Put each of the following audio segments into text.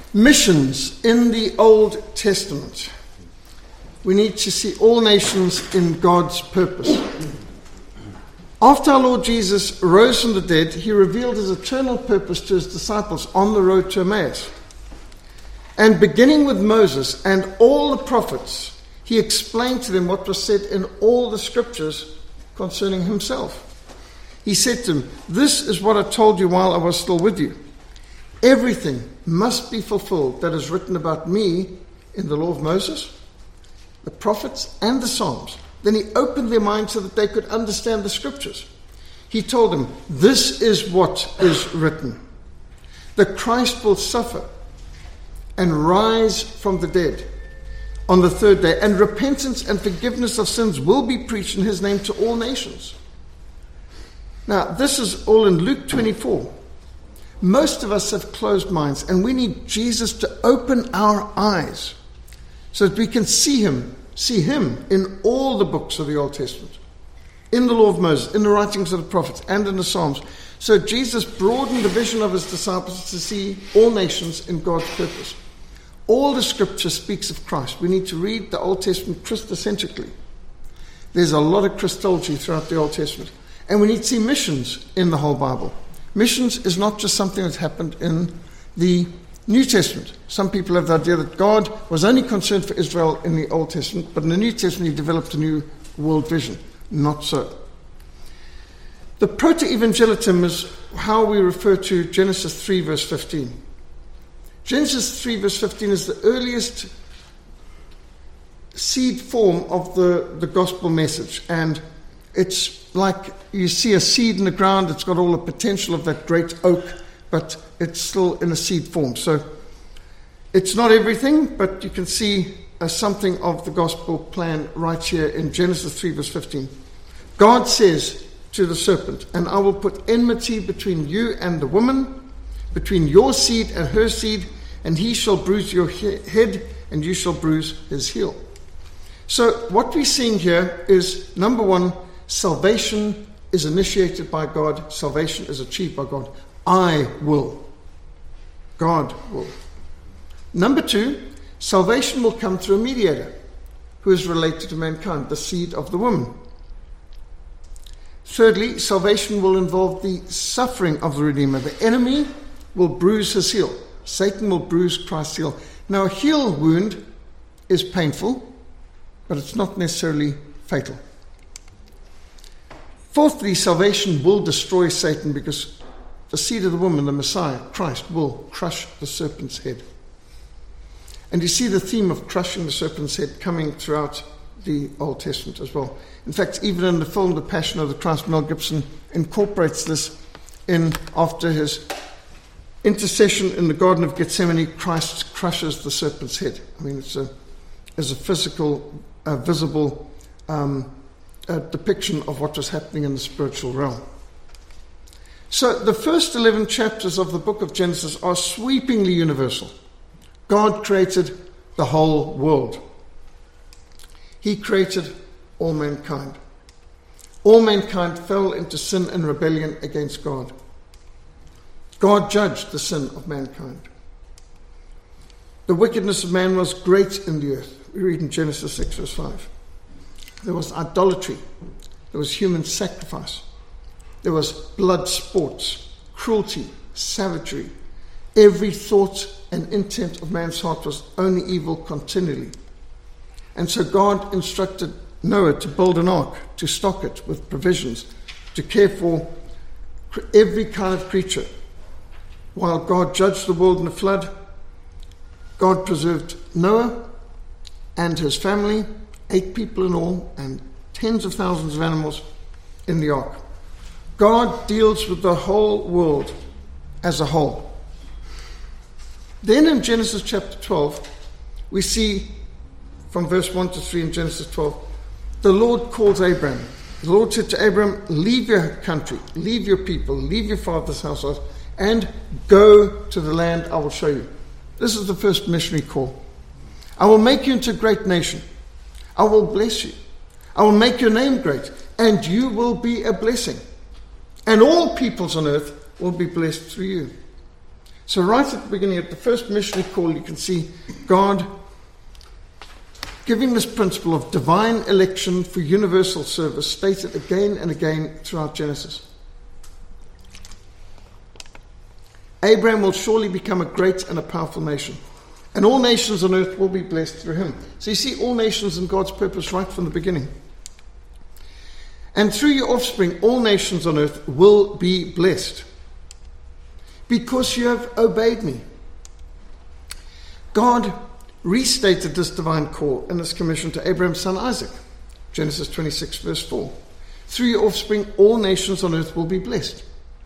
Missions in the Old Testament. We need to see all nations in God's purpose. After our Lord Jesus rose from the dead, he revealed his eternal purpose to his disciples on the road to Emmaus. And beginning with Moses and all the prophets, he explained to them what was said in all the scriptures concerning himself. He said to them, "This is what I told you while I was still with you. Everything must be fulfilled that is written about me in the law of Moses, the prophets, and the Psalms." Then he opened their minds so that they could understand the scriptures. He told them, "This is what is written. The Christ will suffer and rise from the dead on the third day, and repentance and forgiveness of sins will be preached in his name to all nations." Now, this is all in Luke 24. Most of us have closed minds, and we need Jesus to open our eyes so that we can see him in all the books of the Old Testament, in the law of Moses, in the writings of the prophets, and in the Psalms. So Jesus broadened the vision of his disciples to see all nations in God's purpose. All the scripture speaks of Christ. We need to read the Old Testament Christocentrically. There's a lot of Christology throughout the Old Testament. And we need to see missions in the whole Bible. Missions is not just something that happened in the New Testament. Some people have the idea that God was only concerned for Israel in the Old Testament, but in the New Testament he developed a new world vision. Not so. The proto-evangelium is how we refer to Genesis 3 verse 15. Genesis 3 verse 15 is the earliest seed form of the gospel message, and it's like you see a seed in the ground. It's got all the potential of that great oak, but it's still in a seed form. So it's not everything, but you can see something of the gospel plan right here in Genesis 3 verse 15. God says to the serpent, "And I will put enmity between you and the woman, between your seed and her seed, and he shall bruise your head, and you shall bruise his heel." So what we're seeing here is, number one, salvation is initiated by God. Salvation is achieved by God. I will. God will. Number two, salvation will come through a mediator who is related to mankind, the seed of the woman. Thirdly, salvation will involve the suffering of the Redeemer. The enemy will bruise his heel. Satan will bruise Christ's heel. Now, a heel wound is painful, but it's not necessarily fatal. Fourthly, salvation will destroy Satan because the seed of the woman, the Messiah, Christ, will crush the serpent's head. And you see the theme of crushing the serpent's head coming throughout the Old Testament as well. In fact, even in the film The Passion of the Christ, Mel Gibson incorporates this in after his intercession in the Garden of Gethsemane. Christ crushes the serpent's head. I mean, it's a physical, visible depiction of what was happening in the spiritual realm. So the first 11 chapters of the book of Genesis are sweepingly universal. God created the whole world. He created all mankind. All mankind fell into sin and rebellion against God. God judged the sin of mankind. The wickedness of man was great in the earth. We read in Genesis 6 verse 5. There was idolatry. There was human sacrifice. There was blood sports, cruelty, savagery. Every thought and intent of man's heart was only evil continually. And so God instructed Noah to build an ark, to stock it with provisions, to care for every kind of creature. While God judged the world in a flood, God preserved Noah and his family, 8 people in all, and tens of thousands of animals in the ark. God deals with the whole world as a whole. Then in Genesis chapter 12, we see from verse 1 to 3 in Genesis 12, the Lord calls Abraham. The Lord said to Abraham, "Leave your country, leave your people, leave your father's household, and go to the land I will show you." This is the first missionary call. "I will make you into a great nation. I will bless you. I will make your name great, and you will be a blessing. And all peoples on earth will be blessed through you." So right at the beginning, at the first missionary call, you can see God giving this principle of divine election for universal service, stated again and again throughout Genesis. Abraham will surely become a great and a powerful nation, and all nations on earth will be blessed through him. So you see all nations in God's purpose right from the beginning. And through your offspring, all nations on earth will be blessed, because you have obeyed me. God restated this divine call and this commission to Abraham's son Isaac. Genesis 26 verse 4. Through your offspring, all nations on earth will be blessed.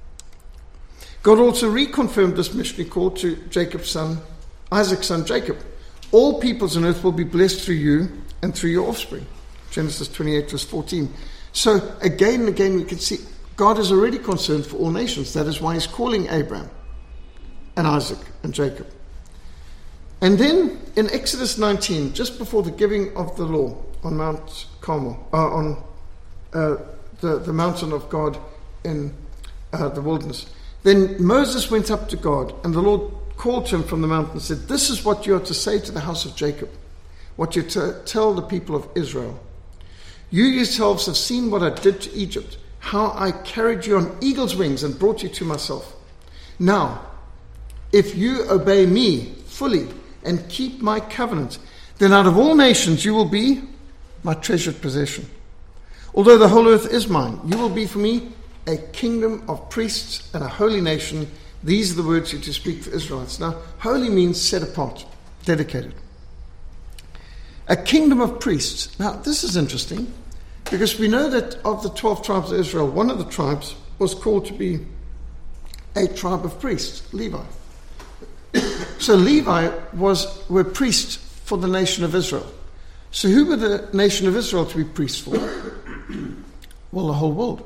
God also reconfirmed this missionary call to Isaac's son Jacob. All peoples on earth will be blessed through you and through your offspring. Genesis 28 verse 14. So again and again we can see God is already concerned for all nations. That is why he's calling Abraham and Isaac and Jacob. And then in Exodus 19, just before the giving of the law on Mount Carmel, on the mountain of God in the wilderness, then Moses went up to God, and the Lord called to him from the mountain and said, "This is what you are to say to the house of Jacob, what you tell the people of Israel. You yourselves have seen what I did to Egypt, how I carried you on eagle's wings and brought you to myself. Now, if you obey me fully and keep my covenant, then out of all nations you will be my treasured possession. Although the whole earth is mine, you will be for me a kingdom of priests and a holy nation. These are the words you to speak for Israelites." Now, holy means set apart, dedicated. A kingdom of priests. Now, this is interesting, because we know that of the 12 tribes of Israel, one of the tribes was called to be a tribe of priests, Levi. So Levi were priests for the nation of Israel. So who were the nation of Israel to be priests for? Well, the whole world.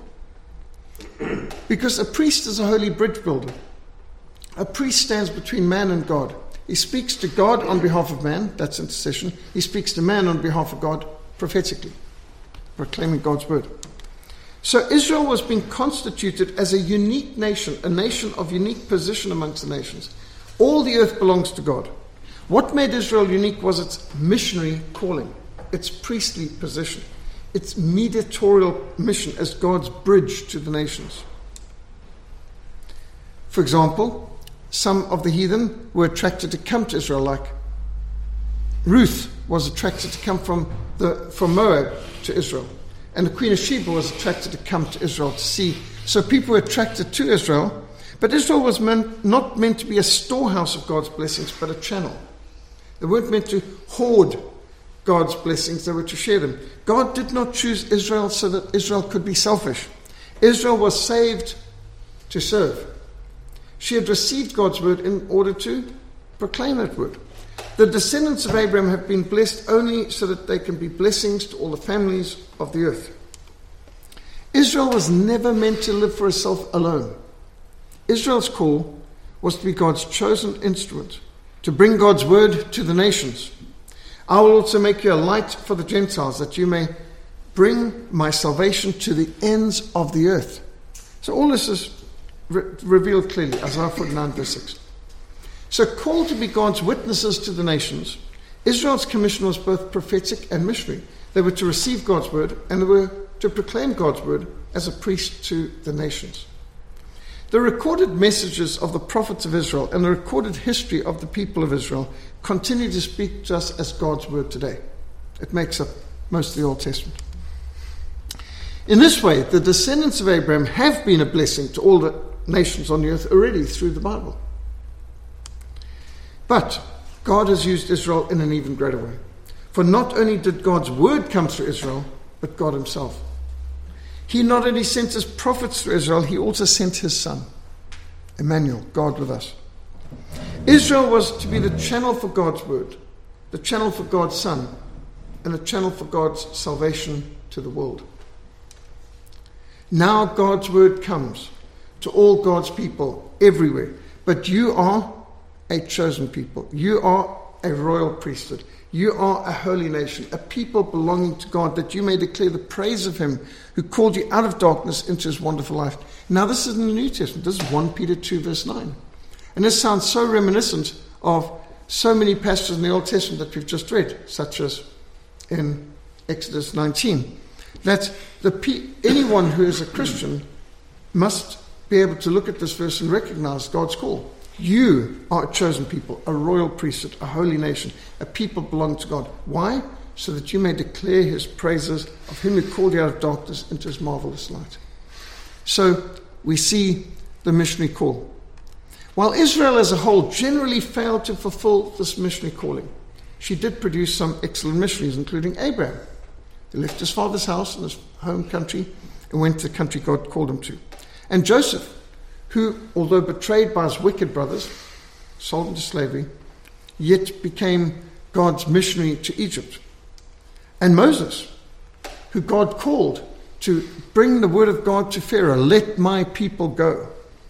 Because a priest is a holy bridge builder. A priest stands between man and God. He speaks to God on behalf of man, that's intercession. He speaks to man on behalf of God prophetically, proclaiming God's word. So Israel was being constituted as a unique nation, a nation of unique position amongst the nations. All the earth belongs to God. What made Israel unique was its missionary calling, its priestly position, its mediatorial mission as God's bridge to the nations. For example, some of the heathen were attracted to come to Israel, like Ruth was attracted to come from Moab to Israel, and the Queen of Sheba was attracted to come to Israel to see. So people were attracted to Israel. But Israel was not meant to be a storehouse of God's blessings, but a channel. They weren't meant to hoard God's blessings, they were to share them. God did not choose Israel so that Israel could be selfish. Israel was saved to serve. She had received God's word in order to proclaim that word. The descendants of Abraham have been blessed only so that they can be blessings to all the families of the earth. Israel was never meant to live for herself alone. Israel's call was to be God's chosen instrument, to bring God's word to the nations. "I will also make you a light for the Gentiles, that you may bring my salvation to the ends of the earth." So all this is revealed clearly, Isaiah 49 verse 6. So called to be God's witnesses to the nations, Israel's commission was both prophetic and missionary. They were to receive God's word, and they were to proclaim God's word as a priest to the nations. The recorded messages of the prophets of Israel and the recorded history of the people of Israel continue to speak to us as God's word today. It makes up most of the Old Testament. In this way, the descendants of Abraham have been a blessing to all the nations on the earth already through the Bible. But God has used Israel in an even greater way. For not only did God's word come through Israel, but God himself. He not only sent his prophets through Israel, he also sent his son, Emmanuel, God with us. Israel was to be the channel for God's word, the channel for God's son, and the channel for God's salvation to the world. Now God's word comes to all God's people everywhere. But you are a chosen people. You are a royal priesthood. You are a holy nation, a people belonging to God, that you may declare the praise of him who called you out of darkness into his wonderful light. Now this is in the New Testament. This is 1 Peter 2 verse 9. And this sounds so reminiscent of so many passages in the Old Testament that we've just read, such as in Exodus 19, that anyone who is a Christian must be able to look at this verse and recognize God's call. You are a chosen people, a royal priesthood, a holy nation, a people belong to God. Why? So that you may declare his praises of him who called you out of darkness into his marvelous light. So we see the missionary call. While Israel as a whole generally failed to fulfill this missionary calling, she did produce some excellent missionaries, including Abraham. He left his father's house and his home country and went to the country God called him to. And Joseph, who, although betrayed by his wicked brothers, sold into slavery, yet became God's missionary to Egypt. And Moses, who God called to bring the word of God to Pharaoh, let my people go.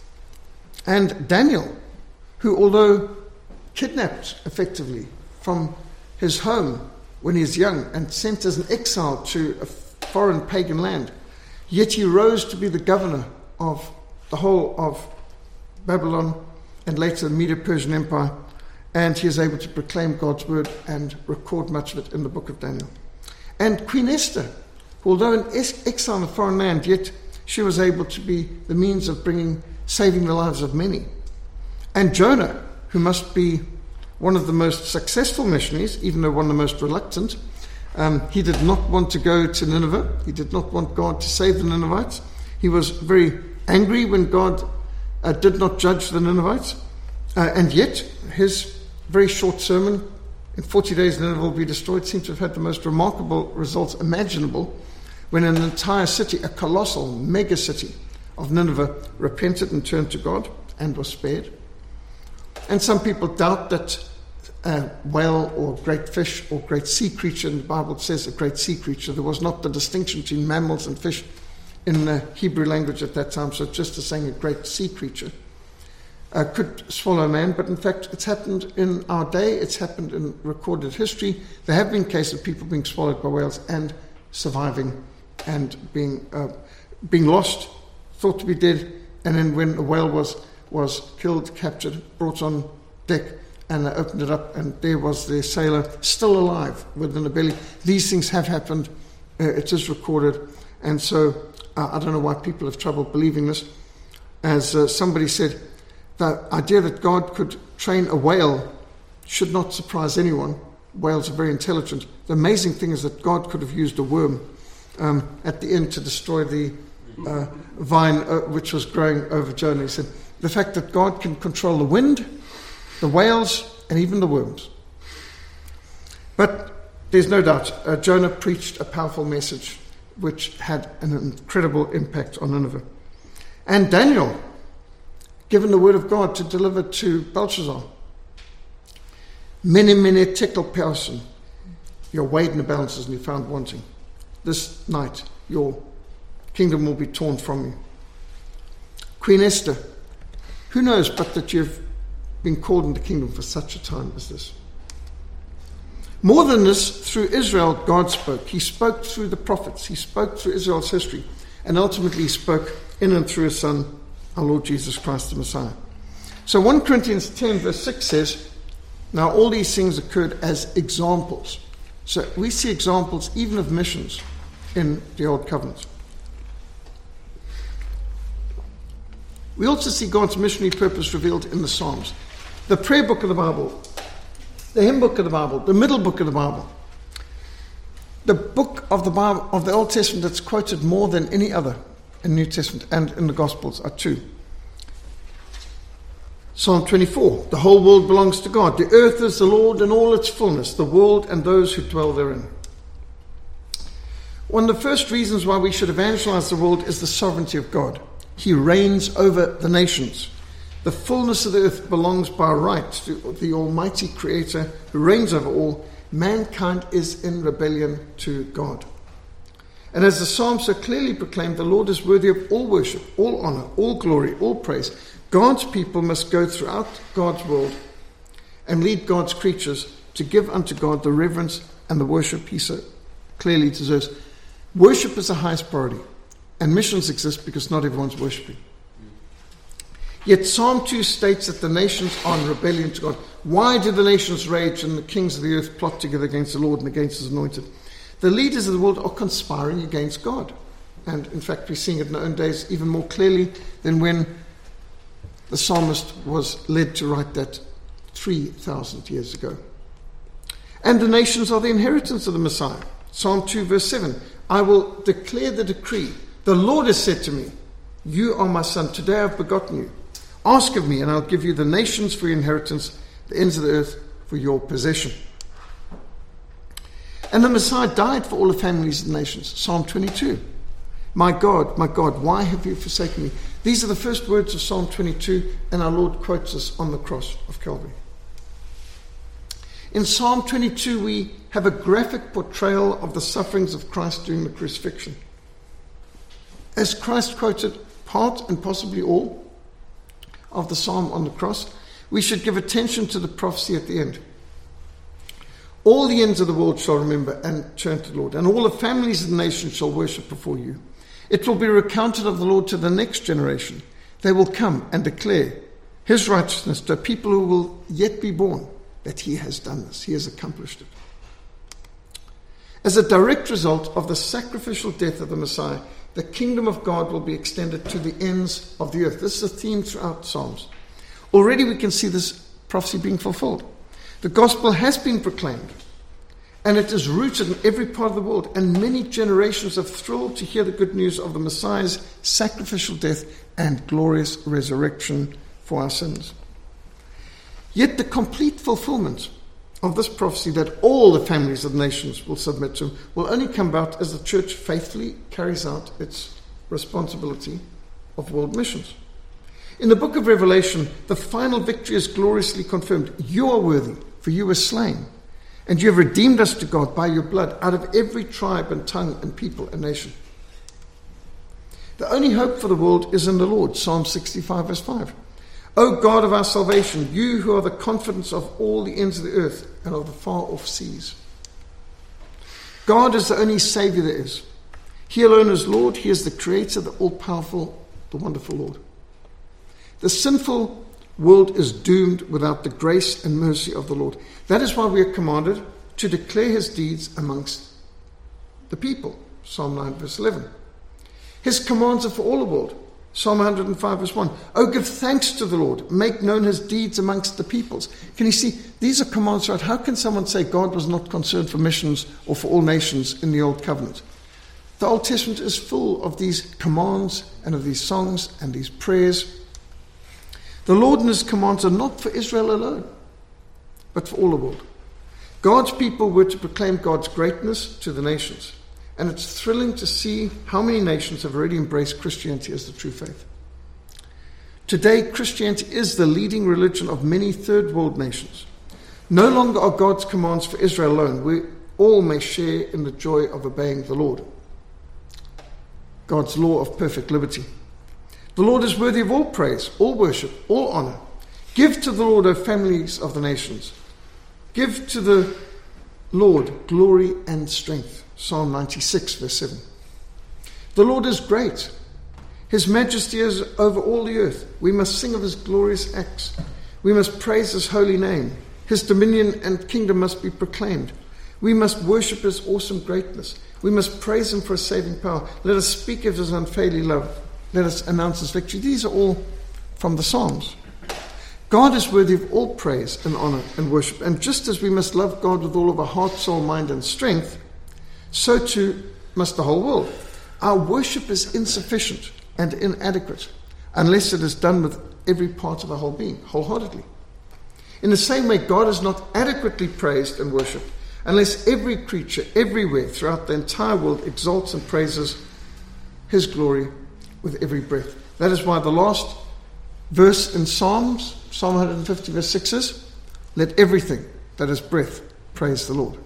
And Daniel, who, although kidnapped effectively from his home when he was young and sent as an exile to a foreign pagan land, yet he rose to be the governor of the whole of Babylon and later the Medo-Persian Empire, and he is able to proclaim God's word and record much of it in the book of Daniel. And Queen Esther, who, although in exile in a foreign land, yet she was able to be the means of saving the lives of many. And Jonah, who must be one of the most successful missionaries, even though one of the most reluctant. He did not want to go to Nineveh. He did not want God to save the Ninevites. He was very angry when God did not judge the Ninevites. And yet, his very short sermon, in 40 days Nineveh will be destroyed, seemed to have had the most remarkable results imaginable, when an entire city, a colossal mega city of Nineveh, repented and turned to God and was spared. And some people doubt that a whale or great fish or great sea creature, and the Bible says a great sea creature, there was not the distinction between mammals and fish in the Hebrew language at that time, so just as saying a great sea creature could swallow a man. But in fact, it's happened in our day, it's happened in recorded history. There have been cases of people being swallowed by whales and surviving and being lost, thought to be dead, and then when the whale was killed, captured, brought on deck, and they opened it up, and there was the sailor still alive within the belly. These things have happened. It is recorded. And so I don't know why people have trouble believing this. As somebody said, the idea that God could train a whale should not surprise anyone. Whales are very intelligent. The amazing thing is that God could have used a worm at the end to destroy the vine which was growing over Jonah. He said, the fact that God can control the wind, the whales, and even the worms. But there's no doubt, Jonah preached a powerful message which had an incredible impact on Nineveh. And Daniel, given the word of God to deliver to Belshazzar, mene tekel person, you're weighed in the balances and you're found wanting. This night, your kingdom will be torn from you. Queen Esther, who knows but that you've been called into the kingdom for such a time as this. More than this, through Israel, God spoke. He spoke through the prophets. He spoke through Israel's history. And ultimately, he spoke in and through his Son, our Lord Jesus Christ, the Messiah. So 1 Corinthians 10, verse 6 says, now all these things occurred as examples. So we see examples even of missions in the Old Covenant. We also see God's missionary purpose revealed in the Psalms. The prayer book of the Bible, the hymn book of the Bible, the middle book of the Bible, the book of the Bible of the Old Testament that's quoted more than any other in the New Testament and in the Gospels are two. Psalm 24, the whole world belongs to God. The earth is the Lord and all its fullness, the world and those who dwell therein. One of the first reasons why we should evangelize the world is the sovereignty of God. He reigns over the nations. The fullness of the earth belongs by right to the Almighty Creator who reigns over all. Mankind is in rebellion to God. And as the Psalm so clearly proclaimed, the Lord is worthy of all worship, all honor, all glory, all praise. God's people must go throughout God's world and lead God's creatures to give unto God the reverence and the worship he so clearly deserves. Worship is the highest priority, and missions exist because not everyone's worshipping. Yet Psalm 2 states that the nations are in rebellion to God. Why do the nations rage and the kings of the earth plot together against the Lord and against his anointed? The leaders of the world are conspiring against God. And in fact, we're seeing it in our own days even more clearly than when the psalmist was led to write that 3,000 years ago. And the nations are the inheritance of the Messiah. Psalm 2 verse 7, I will declare the decree. The Lord has said to me, you are my son, today I have begotten you. Ask of me, and I'll give you the nations for your inheritance, the ends of the earth for your possession. And the Messiah died for all the families of the nations. Psalm 22. My God, why have you forsaken me? These are the first words of Psalm 22, and our Lord quotes us on the cross of Calvary. In Psalm 22, we have a graphic portrayal of the sufferings of Christ during the crucifixion. As Christ quoted part and possibly all of the psalm on the cross, we should give attention to the prophecy at the end. All the ends of the world shall remember and turn to the Lord, and all the families of the nations shall worship before you. It will be recounted of the Lord to the next generation. They will come and declare his righteousness to people who will yet be born, that he has done this, he has accomplished it. As a direct result of the sacrificial death of the Messiah, the kingdom of God will be extended to the ends of the earth. This is a theme throughout Psalms. Already we can see this prophecy being fulfilled. The gospel has been proclaimed, and it is rooted in every part of the world, and many generations are thrilled to hear the good news of the Messiah's sacrificial death and glorious resurrection for our sins. Yet the complete fulfillment of this prophecy that all the families of the nations will submit to will only come about as the church faithfully carries out its responsibility of world missions. In the book of Revelation, the final victory is gloriously confirmed. You are worthy, for you were slain, and you have redeemed us to God by your blood out of every tribe and tongue and people and nation. The only hope for the world is in the Lord. Psalm 65 verse 5. O God of our salvation, you who are the confidence of all the ends of the earth and of the far-off seas. God is the only Savior there is. He alone is Lord. He is the Creator, the all-powerful, the wonderful Lord. The sinful world is doomed without the grace and mercy of the Lord. That is why we are commanded to declare his deeds amongst the people. Psalm 9 verse 11. His commands are for all the world. Psalm 105 verse 1. Oh, give thanks to the Lord. Make known his deeds amongst the peoples. Can you see? These are commands, right? How can someone say God was not concerned for missions or for all nations in the Old Covenant? The Old Testament is full of these commands and of these songs and these prayers. The Lord and his commands are not for Israel alone, but for all the world. God's people were to proclaim God's greatness to the nations. And it's thrilling to see how many nations have already embraced Christianity as the true faith. Today, Christianity is the leading religion of many third world nations. No longer are God's commands for Israel alone. We all may share in the joy of obeying the Lord. God's law of perfect liberty. The Lord is worthy of all praise, all worship, all honor. Give to the Lord, O families of the nations. Give to the Lord glory and strength. Psalm 96 verse 7. The Lord is great. His majesty is over all the earth. We must sing of his glorious acts. We must praise his holy name. His dominion and kingdom must be proclaimed. We must worship his awesome greatness. We must praise him for his saving power. Let us speak of his unfailing love. Let us announce his victory. These are all from the Psalms. God is worthy of all praise and honor and worship. And just as we must love God with all of our heart, soul, mind, and strength, so too must the whole world. Our worship is insufficient and inadequate unless it is done with every part of our whole being, wholeheartedly. In the same way, God is not adequately praised and worshipped unless every creature everywhere throughout the entire world exalts and praises his glory with every breath. That is why the last verse in Psalms, Psalm 150 verse 6 is, let everything that is breath praise the Lord.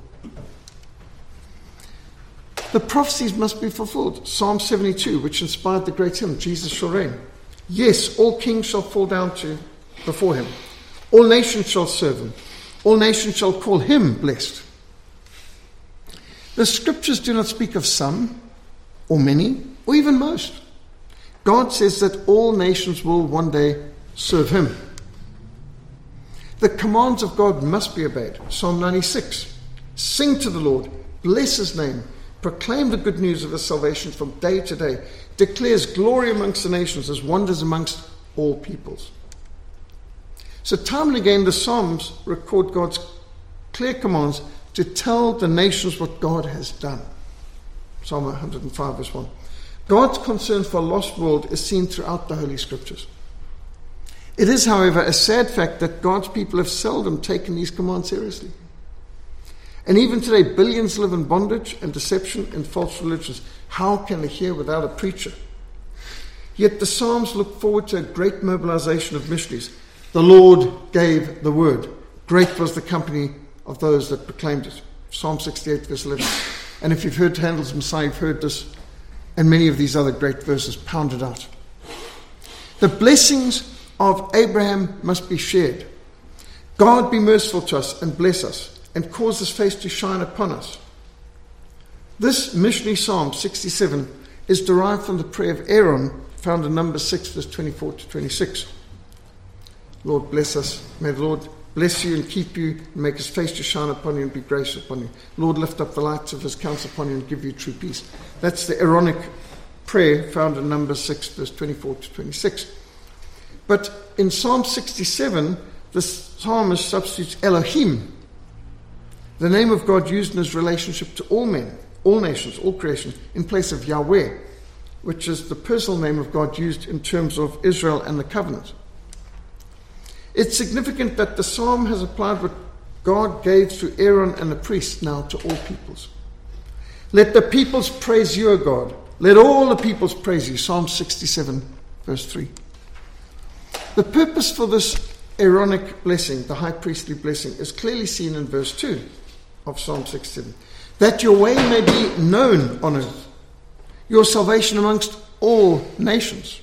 The prophecies must be fulfilled. Psalm 72, which inspired the great hymn, Jesus shall reign. Yes, all kings shall fall down before him. All nations shall serve him. All nations shall call him blessed. The scriptures do not speak of some, or many, or even most. God says that all nations will one day serve him. The commands of God must be obeyed. Psalm 96. Sing to the Lord, bless his name, proclaim the good news of his salvation from day to day, declares glory amongst the nations, his wonders amongst all peoples. So time and again the Psalms record God's clear commands to tell the nations what God has done. Psalm 105 verse 1. God's concern for a lost world is seen throughout the Holy Scriptures. It is, however, a sad fact that God's people have seldom taken these commands seriously. And even today, billions live in bondage and deception and false religions. How can they hear without a preacher? Yet the Psalms look forward to a great mobilization of missionaries. The Lord gave the word. Great was the company of those that proclaimed it. Psalm 68 verse 11. And if you've heard Handel's Messiah, you've heard this and many of these other great verses pounded out. The blessings of Abraham must be shared. God be merciful to us and bless us and cause his face to shine upon us. This missionary Psalm 67 is derived from the prayer of Aaron found in Numbers 6 verse 24 to 26. Lord bless us. May the Lord bless you and keep you and make his face to shine upon you and be gracious upon you. Lord lift up the lights of his counsel upon you and give you true peace. That's the Aaronic prayer found in Numbers 6 verse 24 to 26. But in Psalm 67, the psalmist substitutes Elohim, the name of God used in his relationship to all men, all nations, all creation, in place of Yahweh, which is the personal name of God used in terms of Israel and the covenant. It's significant that the psalm has applied what God gave through Aaron and the priests now to all peoples. Let the peoples praise you, O God. Let all the peoples praise you. Psalm 67, verse 3. The purpose for this Aaronic blessing, the high priestly blessing, is clearly seen in verse 2 of Psalm 67. That your way may be known on earth, your salvation amongst all nations.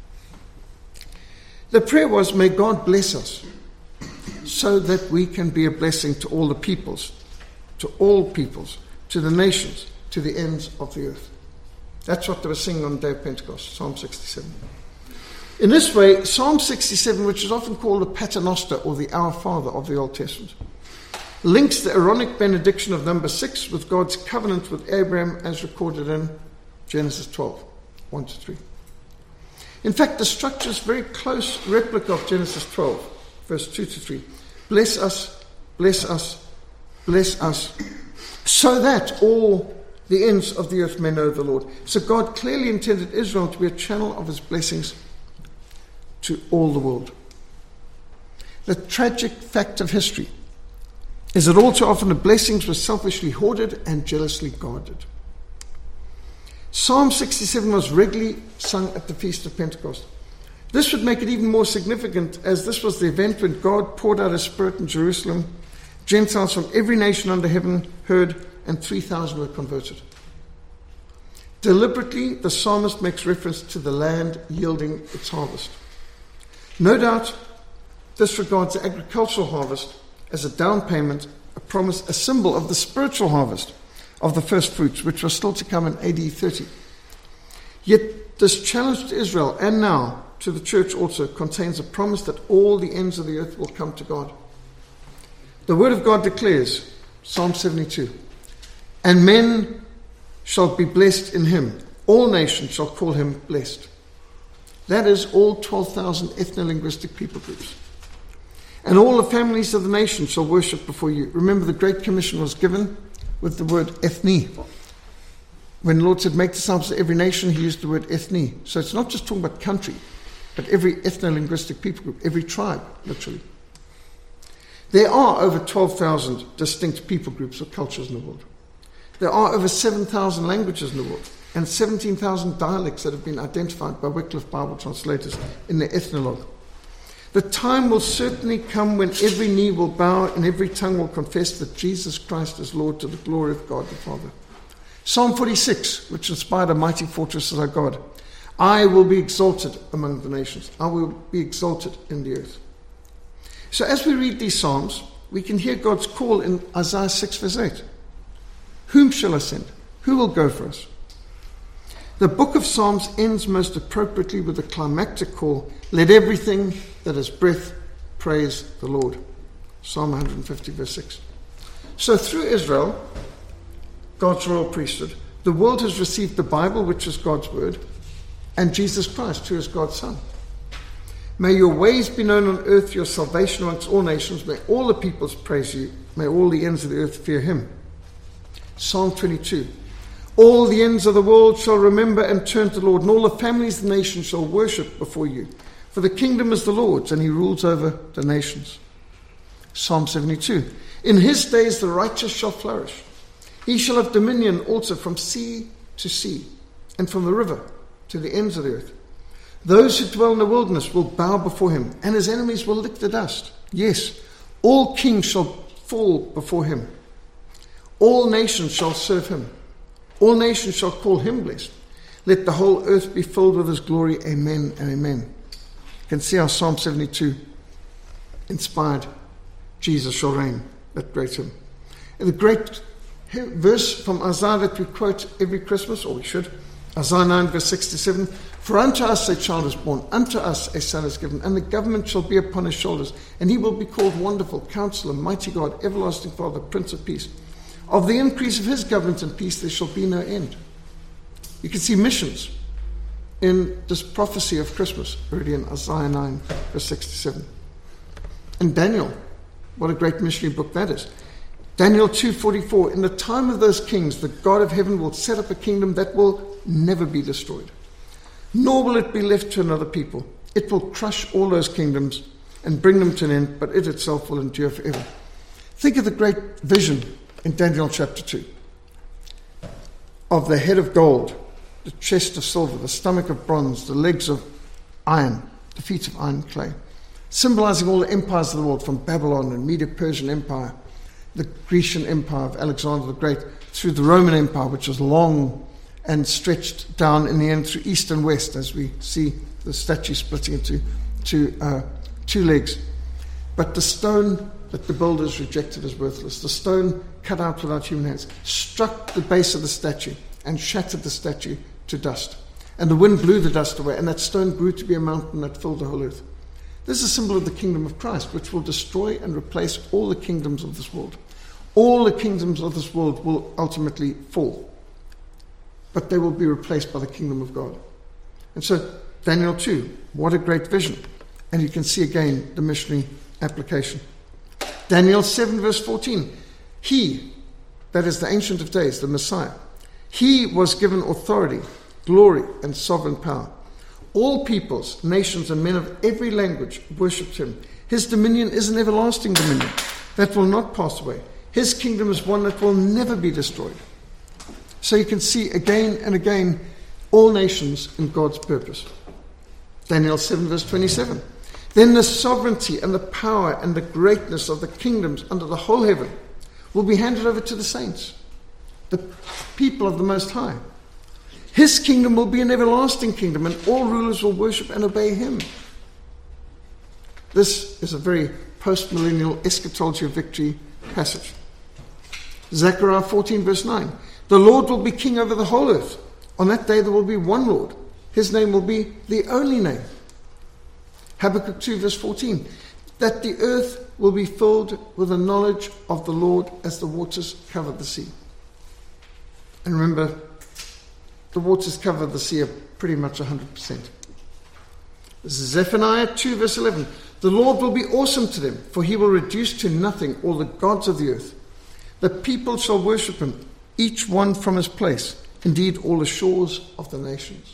The prayer was, may God bless us so that we can be a blessing to all the peoples, to the nations, to the ends of the earth. That's what they were singing on the day of Pentecost, Psalm 67. In this way, Psalm 67, which is often called the Paternoster or the Our Father of the Old Testament, links the Aaronic benediction of number 6 with God's covenant with Abraham as recorded in Genesis 12, 1 to 3. In fact, the structure is a very close replica of Genesis 12, verse 2 to 3. Bless us, bless us, bless us, so that all the ends of the earth may know the Lord. So God clearly intended Israel to be a channel of his blessings to all the world. The tragic fact of history is that all too often the blessings were selfishly hoarded and jealously guarded. Psalm 67 was regularly sung at the Feast of Pentecost. This would make it even more significant, as this was the event when God poured out his Spirit in Jerusalem. Gentiles from every nation under heaven heard, and 3,000 were converted. Deliberately, the psalmist makes reference to the land yielding its harvest. No doubt, this regards the agricultural harvest as a down payment, a promise, a symbol of the spiritual harvest of the first fruits, which was still to come in AD 30. Yet this challenge to Israel, and now to the church also, contains a promise that all the ends of the earth will come to God. The word of God declares, Psalm 72, and men shall be blessed in him. All nations shall call him blessed. That is all 12,000 ethno-linguistic people groups. And all the families of the nation shall worship before you. Remember, the Great Commission was given with the word ethne. When the Lord said, make disciples of every nation, he used the word ethne. So it's not just talking about country, but every ethno-linguistic people group, every tribe, literally. There are over 12,000 distinct people groups or cultures in the world. There are over 7,000 languages in the world, and 17,000 dialects that have been identified by Wycliffe Bible translators in their ethnologue. The time will certainly come when every knee will bow and every tongue will confess that Jesus Christ is Lord, to the glory of God the Father. Psalm 46, which inspired a mighty fortress as our God. I will be exalted among the nations. I will be exalted in the earth. So as we read these Psalms, we can hear God's call in Isaiah 6 verse 8. Whom shall I send? Who will go for us? The book of Psalms ends most appropriately with a climactic call, let everything that has breath, praise the Lord. Psalm 150, verse 6. So through Israel, God's royal priesthood, the world has received the Bible, which is God's word, and Jesus Christ, who is God's Son. May your ways be known on earth, your salvation amongst all nations. May all the peoples praise you. May all the ends of the earth fear him. Psalm 22. All the ends of the world shall remember and turn to the Lord, and all the families of the nations shall worship before you. For the kingdom is the Lord's, and he rules over the nations. Psalm 72. In his days the righteous shall flourish. He shall have dominion also from sea to sea, and from the river to the ends of the earth. Those who dwell in the wilderness will bow before him, and his enemies will lick the dust. Yes, all kings shall fall before him. All nations shall serve him. All nations shall call him blessed. Let the whole earth be filled with his glory. Amen and amen. You can see how Psalm 72 inspired Jesus shall reign, that great hymn. And the great verse from Isaiah that we quote every Christmas, or we should, Isaiah 9 verse 67, for unto us a child is born, unto us a son is given, and the government shall be upon his shoulders, and he will be called Wonderful, Counselor, Mighty God, Everlasting Father, Prince of Peace. Of the increase of his government and peace there shall be no end. You can see missions in this prophecy of Christmas, already in Isaiah 9 verse 67. And Daniel, what a great missionary book that is. Daniel 2:44, in the time of those kings, the God of heaven will set up a kingdom that will never be destroyed, nor will it be left to another people. It will crush all those kingdoms and bring them to an end, but it itself will endure forever. Think of the great vision in Daniel chapter 2 of the head of gold, the chest of silver, the stomach of bronze, the legs of iron, the feet of iron clay, symbolizing all the empires of the world, from Babylon and Medo-Persian Empire, the Grecian Empire of Alexander the Great, through the Roman Empire, which was long and stretched down in the end through east and west, as we see the statue splitting into two legs. But the stone that the builders rejected as worthless, the stone cut out without human hands, struck the base of the statue and shattered the statue to dust. And the wind blew the dust away, and that stone grew to be a mountain that filled the whole earth. This is a symbol of the kingdom of Christ, which will destroy and replace all the kingdoms of this world. All the kingdoms of this world will ultimately fall, but they will be replaced by the kingdom of God. And so, Daniel 2, what a great vision. And you can see again the missionary application. Daniel 7 verse 14, he, that is the Ancient of Days, the Messiah, he was given authority, glory, and sovereign power. All peoples, nations, and men of every language worshipped him. His dominion is an everlasting dominion that will not pass away. His kingdom is one that will never be destroyed. So you can see again and again all nations in God's purpose. Daniel 7 verse 27. Then the sovereignty and the power and the greatness of the kingdoms under the whole heaven will be handed over to the saints, the people of the Most High. His kingdom will be an everlasting kingdom, and all rulers will worship and obey him. This is a very post-millennial eschatology of victory passage. Zechariah 14 verse 9. The Lord will be king over the whole earth. On that day there will be one Lord. His name will be the only name. Habakkuk 2 verse 14. That the earth will be filled with the knowledge of the Lord as the waters cover the sea. And remember, the waters cover the sea are pretty much 100%. This is Zephaniah 2 verse 11. The Lord will be awesome to them, for he will reduce to nothing all the gods of the earth. The people shall worship him, each one from his place, indeed all the shores of the nations.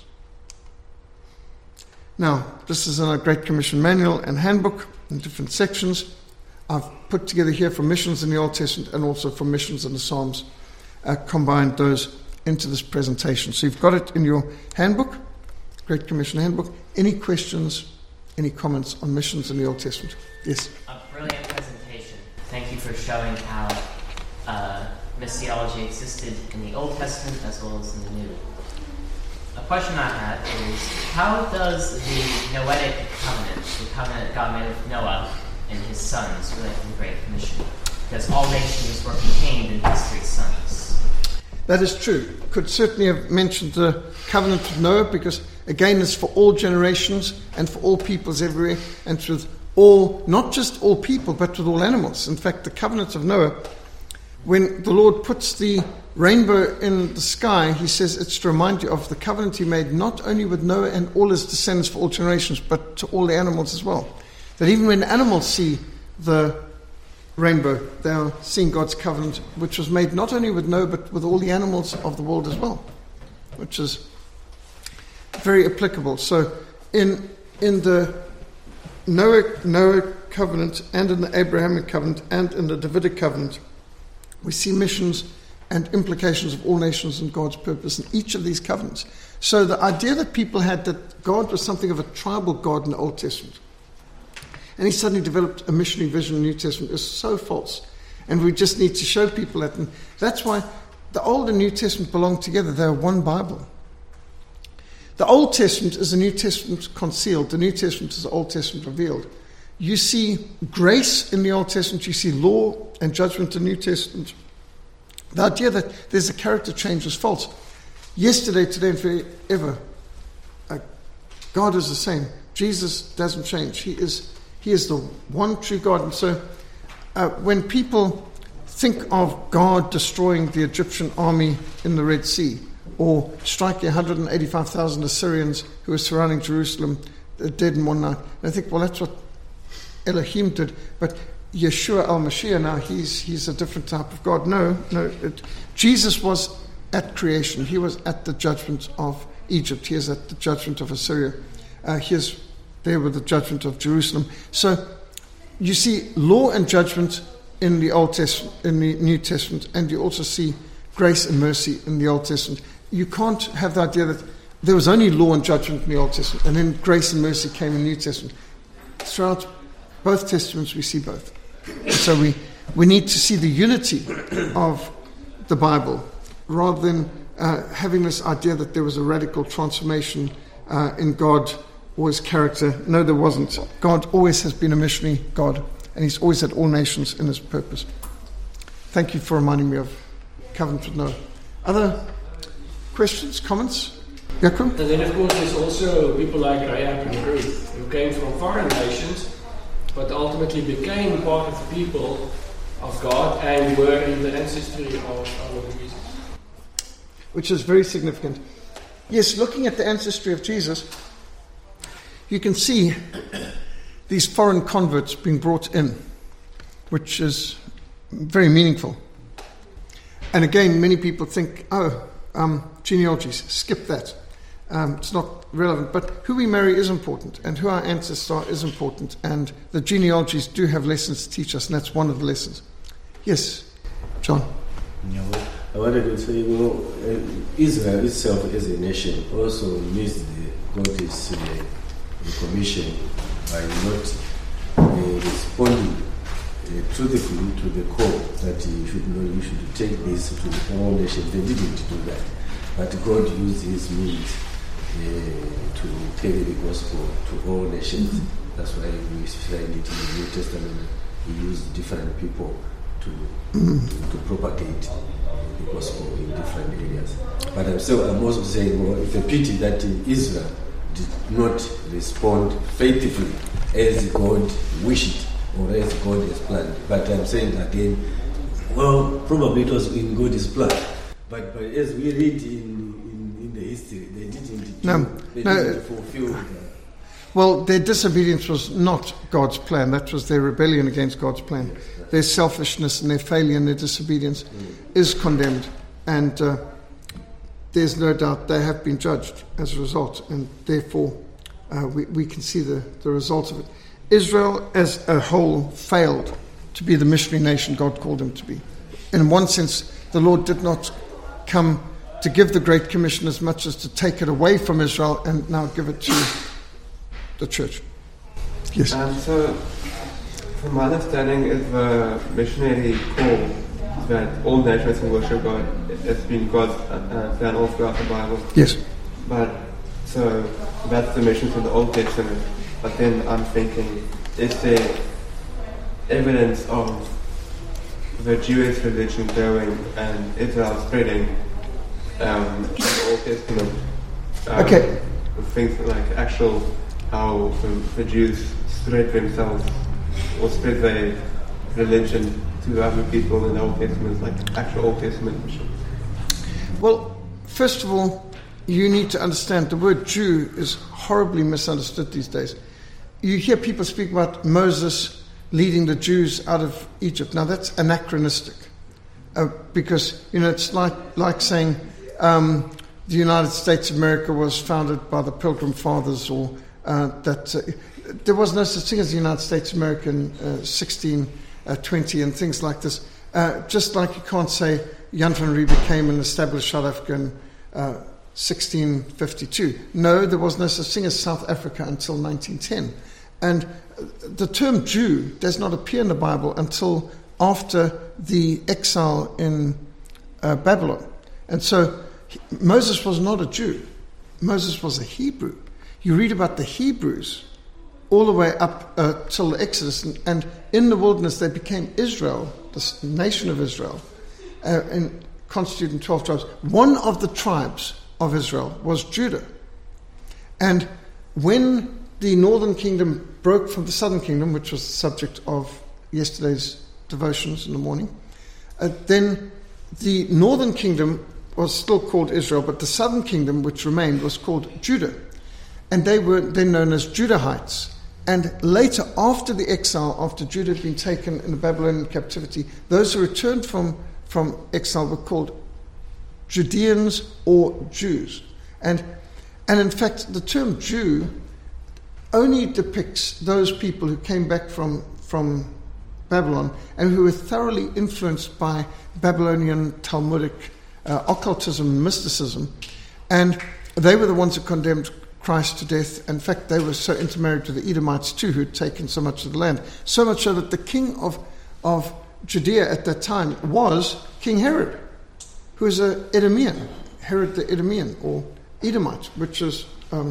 Now, this is in our Great Commission manual and handbook in different sections. I've put together here for missions in the Old Testament and also for missions in the Psalms, combined those into this presentation. So you've got it in your handbook, Great Commission handbook. Any questions, any comments on missions in the Old Testament? Yes? A brilliant presentation. Thank you for showing how missiology existed in the Old Testament as well as in the New. A question I have is, how does the Noetic covenant, the covenant God made with Noah and his sons, relate to the Great Commission? Because all nations were contained in his three sons. That is true. Could certainly have mentioned the covenant of Noah, because again, is for all generations and for all peoples everywhere, and with all, not just all people, but with all animals. In fact, the covenant of Noah, when the Lord puts the rainbow in the sky, he says it's to remind you of the covenant he made not only with Noah and all his descendants for all generations, but to all the animals as well. That even when animals see the rainbow, they are seeing God's covenant, which was made not only with Noah, but with all the animals of the world as well, which is very applicable. So in the Noah covenant, and in the Abrahamic covenant, and in the Davidic covenant, we see missions and implications of all nations and God's purpose in each of these covenants. So the idea that people had that God was something of a tribal God in the Old Testament, and he suddenly developed a missionary vision in the New Testament, is so false. And we just need to show people that. And that's why the Old and New Testament belong together. They are one Bible. The Old Testament is the New Testament concealed. The New Testament is the Old Testament revealed. You see grace in the Old Testament. You see law and judgment in the New Testament. The idea that there's a character change is false. Yesterday, today, and forever, God is the same. Jesus doesn't change. He is the one true God. And so when people think of God destroying the Egyptian army in the Red Sea, or striking 185,000 Assyrians who were surrounding Jerusalem dead in one night, they think, well, that's what Elohim did. But Yeshua al-Mashiach, now he's a different type of God. No. Jesus was at creation. He was at the judgment of Egypt. He is at the judgment of Assyria. He is there with the judgment of Jerusalem. So you see law and judgment in the Old Testament, in the New Testament, and you also see grace and mercy in the Old Testament. You can't have the idea that there was only law and judgment in the Old Testament, and then grace and mercy came in the New Testament. Throughout both Testaments, we see both. So we need to see the unity of the Bible, rather than having this idea that there was a radical transformation in God or his character. No, there wasn't. God always has been a missionary God, and he's always had all nations in his purpose. Thank you for reminding me of covenant with Noah. Other questions, comments? Jacob? And then, of course, there's also people like Rahab and Ruth, who came from foreign nations, but ultimately became part of the people of God and were in the ancestry of our Lord Jesus. Which is very significant. Yes, looking at the ancestry of Jesus, you can see these foreign converts being brought in, which is very meaningful. And again, many people think, genealogies, skip that. It's not relevant. But who we marry is important, and who our ancestors are is important, and the genealogies do have lessons to teach us, and that's one of the lessons. Yes, John? I wanted to say, Israel itself as a nation also missed God's commission by not responding truthfully to the call that you should take this to the whole nation. They didn't do that, but God used his means to carry the gospel to all nations. That's why we find it in the New Testament. He used different people to propagate the gospel in different areas. But I'm also saying, it's a pity that Israel did not respond faithfully as God wished or as God has planned. But I'm saying again, probably it was in God's plan. But as we read in the history, they didn't fulfill that. Well, their disobedience was not God's plan. That was their rebellion against God's plan. Yes. Their selfishness and their failure and their disobedience is condemned. And there's no doubt they have been judged as a result. And therefore, we can see the result of it. Israel as a whole failed to be the missionary nation God called them to be. In one sense, the Lord did not come to give the Great Commission as much as to take it away from Israel and now give it to the church. Yes. So, from my understanding, is the missionary call that all nations will worship God. It's been God's plan all throughout the Bible. Yes. But so that's the mission from the Old Testament. But then I'm thinking, is there evidence of the Jewish religion growing and Israel spreading in the Old Testament? Okay. things like actual how the Jews spread themselves or spread their religion to other people in the Old Testament, like actual Old Testament mission? Well, first of all, you need to understand the word Jew is horribly misunderstood these days. You hear people speak about Moses leading the Jews out of Egypt. Now that's anachronistic, because it's like saying the United States of America was founded by the Pilgrim Fathers, or that there was no such thing as the United States of America in 1620 and things like this. Just like you can't say Jan van Riebeeck came and established South Africa in 1652. No, there was no such thing as South Africa until 1910. And the term Jew does not appear in the Bible until after the exile in Babylon. And so Moses was not a Jew. Moses was a Hebrew. You read about the Hebrews all the way up till the Exodus, and in the wilderness they became Israel, the nation of Israel, and constituted 12 tribes. One of the tribes of Israel was Judah. And when the northern kingdom broke from the southern kingdom, which was the subject of yesterday's devotions in the morning, then the northern kingdom was still called Israel, but the southern kingdom, which remained, was called Judah. And they were then known as Judahites. And later, after the exile, after Judah had been taken in the Babylonian captivity, those who returned from exile were called Judeans or Jews. And in fact, the term Jew only depicts those people who came back from Babylon and who were thoroughly influenced by Babylonian Talmudic occultism and mysticism. And they were the ones who condemned Christ to death. In fact, they were so intermarried to the Edomites too, who had taken so much of the land. So much so that the king of Judea at that time was King Herod, who was an Edomian, Herod the Edomian, or Edomite, which is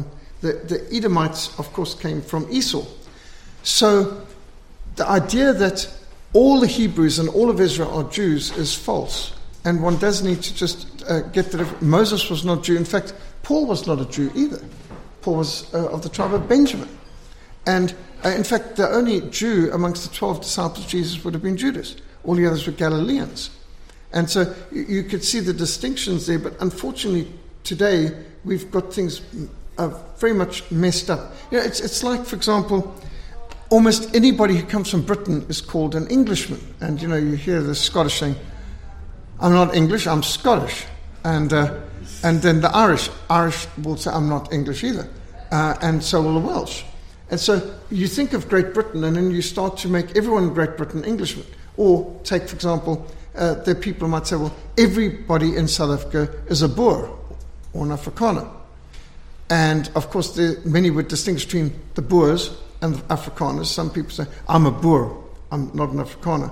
the Edomites, of course, came from Esau. So the idea that all the Hebrews and all of Israel are Jews is false. And one does need to just get that Moses was not Jew. In fact, Paul was not a Jew either. Paul was of the tribe of Benjamin. And in fact, the only Jew amongst the 12 disciples of Jesus would have been Judas. All the others were Galileans. And so you could see the distinctions there, but unfortunately today we've got things very much messed up. It's like, for example, almost anybody who comes from Britain is called an Englishman. And you hear the Scottish saying, I'm not English, I'm Scottish. And then the Irish will say, I'm not English either. And so will the Welsh. And so you think of Great Britain, and then you start to make everyone in Great Britain Englishmen. Or take, for example, there are people who might say, well, everybody in South Africa is a Boer or an Afrikaner. And, of course, many would distinguish between the Boers and the Afrikaners. Some people say, I'm a Boer, I'm not an Afrikaner.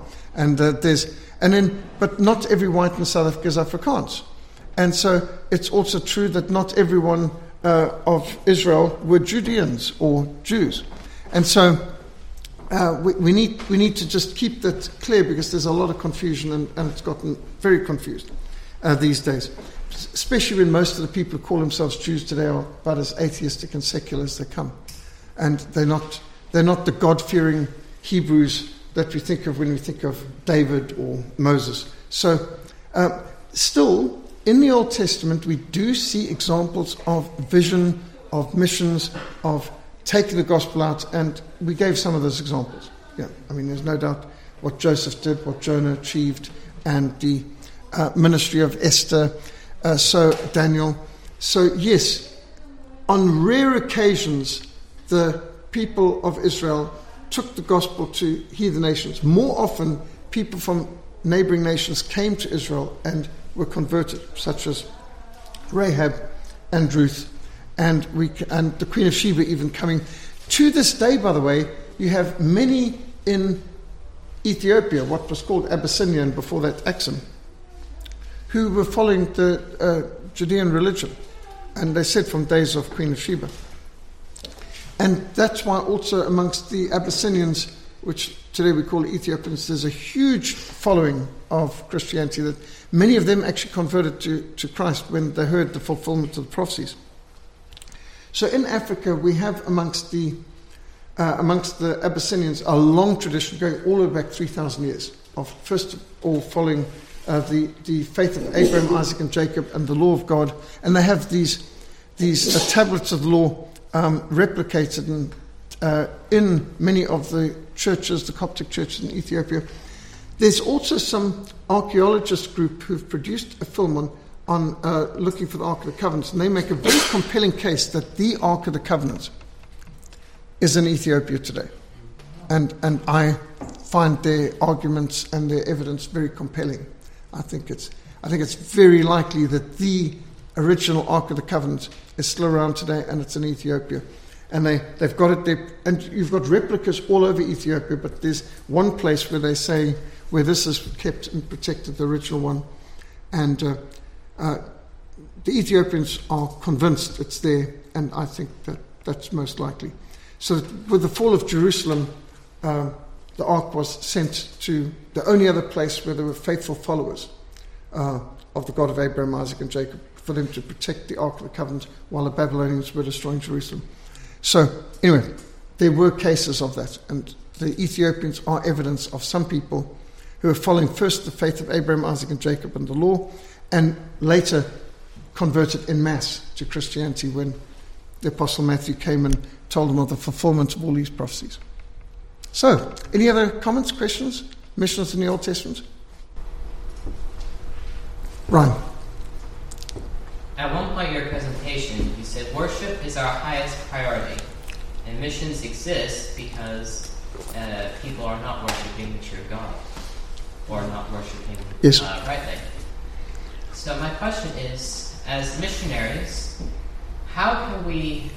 But not every white in South Africa is Afrikaans. And so it's also true that not everyone of Israel were Judeans or Jews. And so we need to just keep that clear, because there's a lot of confusion, and it's gotten very confused these days, especially when most of the people who call themselves Jews today are about as atheistic and secular as they come. And they're not the God-fearing Hebrews that we think of when we think of David or Moses. So still, in the Old Testament, we do see examples of vision, of missions, of taking the gospel out, and we gave some of those examples. Yeah, I mean, there's no doubt what Joseph did, what Jonah achieved, and the ministry of Esther, so Daniel. So yes, on rare occasions, the people of Israel took the gospel to heathen nations. More often, people from neighboring nations came to Israel and were converted, such as Rahab and Ruth, and the Queen of Sheba even coming. To this day, by the way, you have many in Ethiopia, what was called Abyssinia, and before that Axum, who were following the Judean religion, and they said from days of Queen of Sheba. And that's why also amongst the Abyssinians, which today we call Ethiopians, there's a huge following of Christianity, that many of them actually converted to Christ when they heard the fulfillment of the prophecies. So in Africa, we have amongst the Abyssinians a long tradition going all the way back 3,000 years of first of all following the faith of Abraham, Isaac, and Jacob, and the law of God. And they have these tablets of the law replicated in many of the churches, the Coptic churches in Ethiopia. There's also some archaeologist group who've produced a film on looking for the Ark of the Covenant, and they make a very compelling case that the Ark of the Covenant is in Ethiopia today. And I find their arguments and their evidence very compelling. I think it's very likely that the original Ark of the Covenant is still around today, and it's in Ethiopia. And they've got it there, and you've got replicas all over Ethiopia, but there's one place where they say where this is kept and protected, the original one. And the Ethiopians are convinced it's there, and I think that's most likely. So with the fall of Jerusalem, the ark was sent to the only other place where there were faithful followers of the God of Abraham, Isaac, and Jacob, for them to protect the Ark of the Covenant while the Babylonians were destroying Jerusalem. So anyway, there were cases of that, and the Ethiopians are evidence of some people who are following first the faith of Abraham, Isaac, and Jacob and the law, and later converted en masse to Christianity when the Apostle Matthew came and told them of the fulfillment of all these prophecies. So, any other comments, questions? Missions in the Old Testament? Ryan. At one point in your presentation, you said worship is our highest priority, and missions exist because people are not worshiping the true God, or not worshiping rightly. So my question is, as missionaries, how can we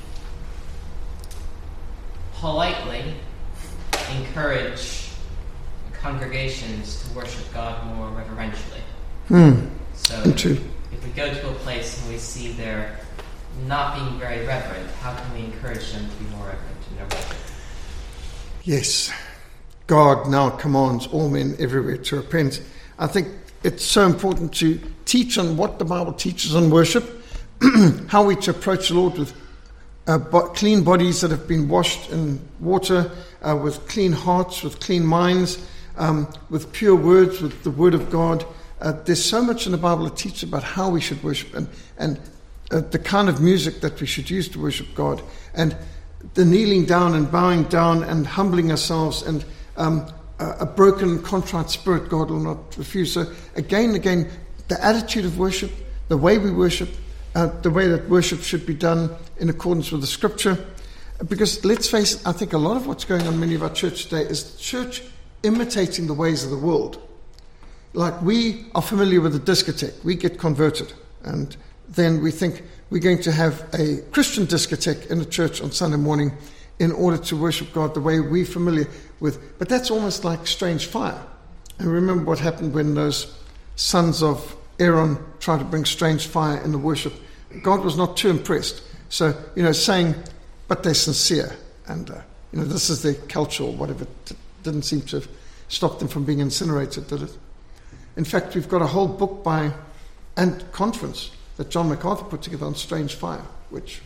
politely encourage congregations to worship God more reverentially? So if we go to a place and we see they're not being very reverent, how can we encourage them to be more reverent in their worship? Yes. God now commands all men everywhere to repent. I think it's so important to teach on what the Bible teaches on worship, how we to approach the Lord with clean bodies that have been washed in water, with clean hearts, with clean minds, with pure words, with the Word of God. There's so much in the Bible that teaches about how we should worship and the kind of music that we should use to worship God, and the kneeling down and bowing down and humbling ourselves, and a broken, contrite spirit God will not refuse. So again, the attitude of worship, the way we worship, the way that worship should be done in accordance with the Scripture. Because let's face it, I think a lot of what's going on in many of our church today is the church imitating the ways of the world. Like, we are familiar with a discotheque. We get converted, and then we think we're going to have a Christian discotheque in the church on Sunday morning in order to worship God the way we're familiar with. But that's almost like strange fire. And remember what happened when those sons of Aaron tried to bring strange fire in the worship. God was not too impressed. So, saying, but they're sincere. And, this is their culture or whatever. It didn't seem to have stopped them from being incinerated, did it? In fact, we've got a whole book and conference that John MacArthur put together on strange fire, which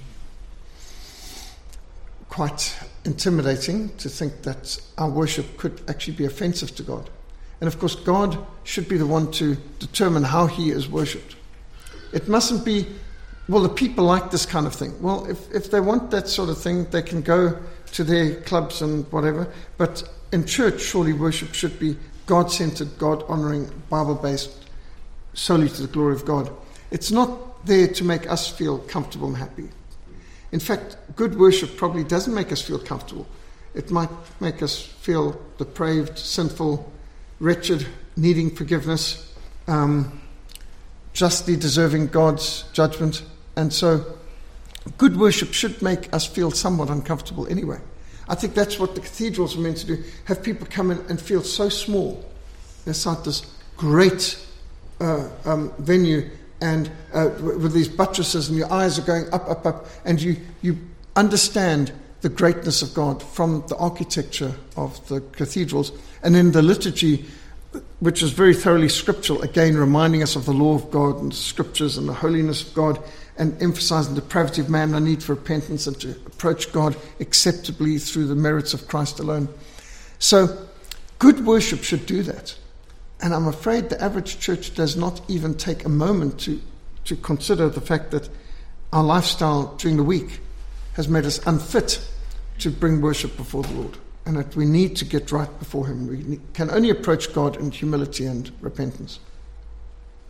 quite intimidating to think that our worship could actually be offensive to God. And of course, God should be the one to determine how he is worshipped. It mustn't be, well, the people like this kind of thing. Well, if they want that sort of thing, they can go to their clubs and whatever. But in church, surely worship should be God-centered, God-honoring, Bible-based, solely to the glory of God. It's not there to make us feel comfortable and happy. In fact, good worship probably doesn't make us feel comfortable. It might make us feel depraved, sinful, wretched, needing forgiveness, justly deserving God's judgment. And so good worship should make us feel somewhat uncomfortable anyway. I think that's what the cathedrals are meant to do, have people come in and feel so small. It's like this great venue, and with these buttresses, and your eyes are going up, and you understand the greatness of God from the architecture of the cathedrals, and then the liturgy, which is very thoroughly scriptural, again reminding us of the law of God and the scriptures and the holiness of God. and emphasizing the depravity of man, our need for repentance, and to approach God acceptably through the merits of Christ alone. So, good worship should do that. And I'm afraid the average church does not even take a moment to consider the fact that our lifestyle during the week has made us unfit to bring worship before the Lord, and that we need to get right before Him. We can only approach God in humility and repentance.